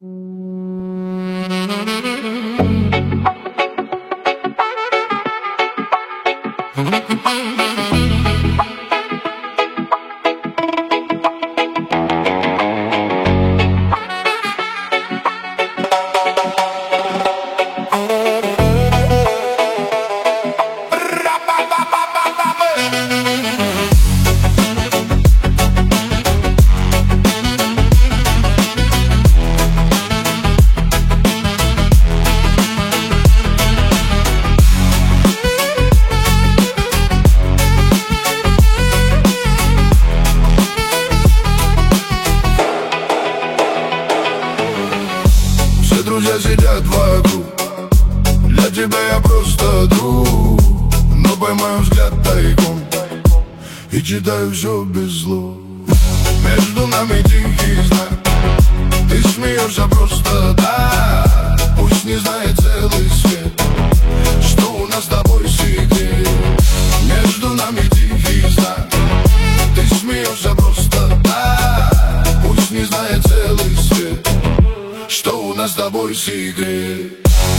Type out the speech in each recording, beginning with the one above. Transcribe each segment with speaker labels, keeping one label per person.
Speaker 1: Друзья сидят вокруг, для тебя я просто друг. Но поймаю взгляд тайком и читаю все без слов. Между нами тихий знак, ты смеешься просто так. Пусть не знает целый свет, что у нас с тобой секрет. Между нами тихий знак, ты смеешься просто так. Пусть не знает целый свет, что у нас с тобой секрет.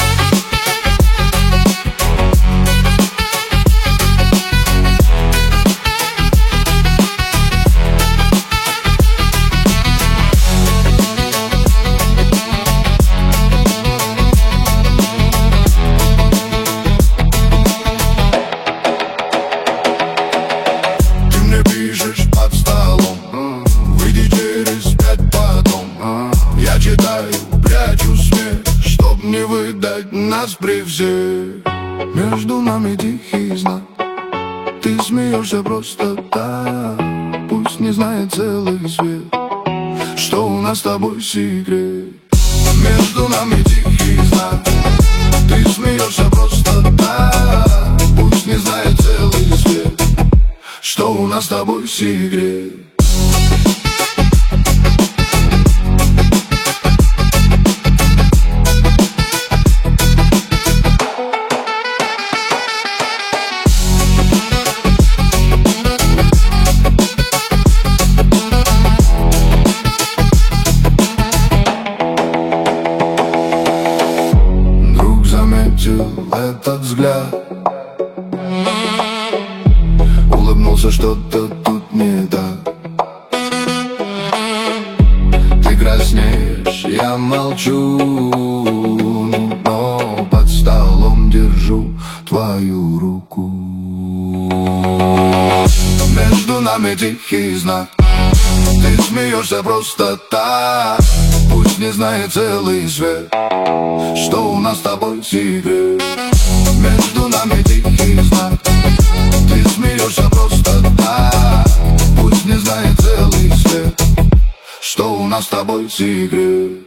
Speaker 1: Ты мне пишешь под столом, выйди через 5 потом. Я читаю, прячу смех, чтоб не выдать нас при всех. Между нами тихий знак, ты смеешься просто так. Пусть не знает целый свет, что у нас с тобой секрет. Между нами тихий знак, ты смеешься просто так. Пусть не знает целый свет, что у нас с тобой секрет. Этот взгляд, улыбнулся, что-то тут не так. Ты краснеешь, я молчу, но под столом держу твою руку. Между нами тихий знак, ты смеешься просто так. Пусть не знает целый свет, что у нас с тобой секрет. Между нами тихий знак, ты смеешься просто так. Пусть не знает целый свет, что у нас с тобой секрет.